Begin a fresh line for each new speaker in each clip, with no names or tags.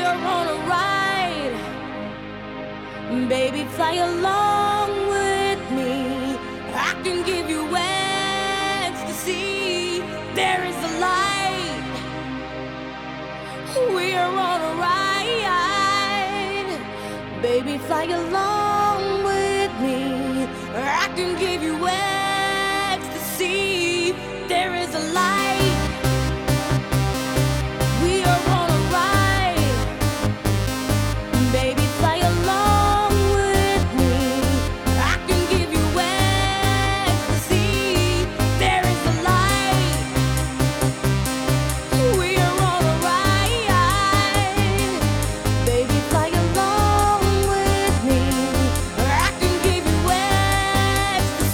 are on a ride. Baby, fly along with me. I can give you ecstasy. There is a light. We are on a ride. Baby, fly along with me. I can give you ecstasy. There is a light. We are on a ride. Baby, fly along with me. I can give you ecstasy. There is a light. We are on a ride. Baby, fly along with me. I can give you ecstasy.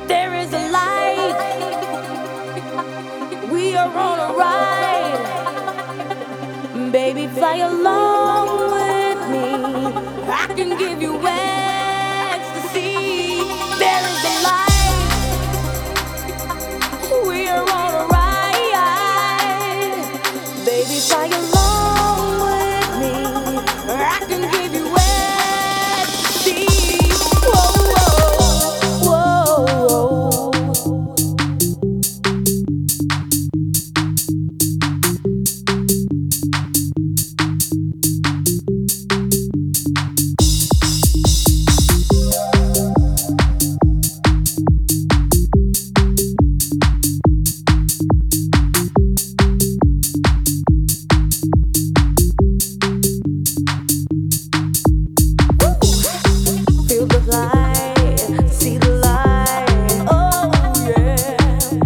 There is a light. We are on a ride. Baby, fly along with me. I can give you ecstasy. There is a light. We are on a ride. Baby, fly along with me. I can give you ecstasy. Whoa, whoa, whoa. Feel the light, see the light, oh yeah.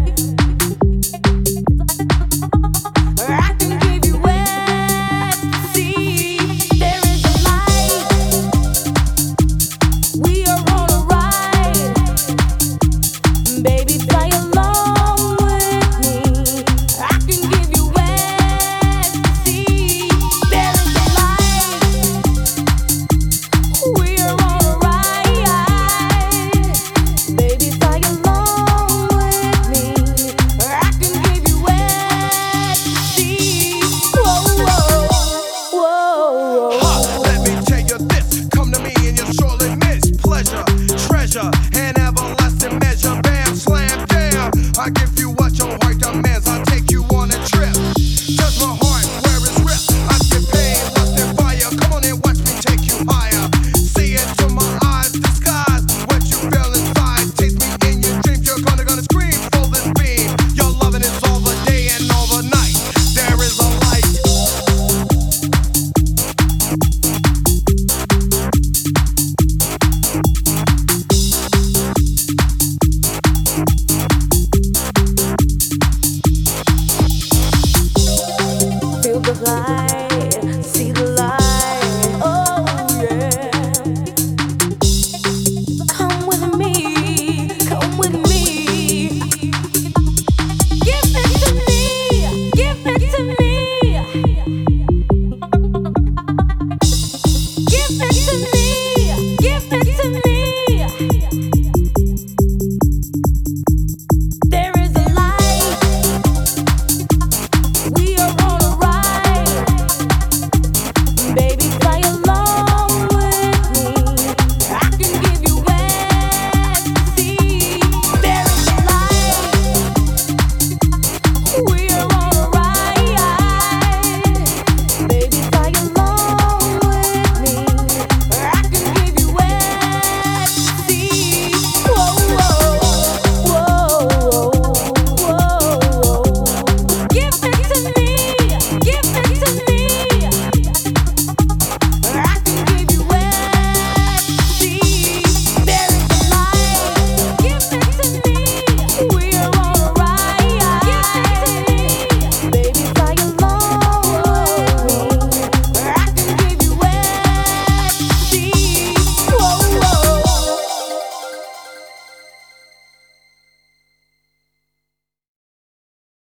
I can give you ecstasy. There is a light. We are on a ride. Baby, fly along with me. I can give you ecstasy. There is a light. We are on a ride. Baby, fly along with me. I can give you ecstasy. Whoa, whoa, whoa.
Let me tell you this. Come to me and you'll surely miss pleasure, treasure, and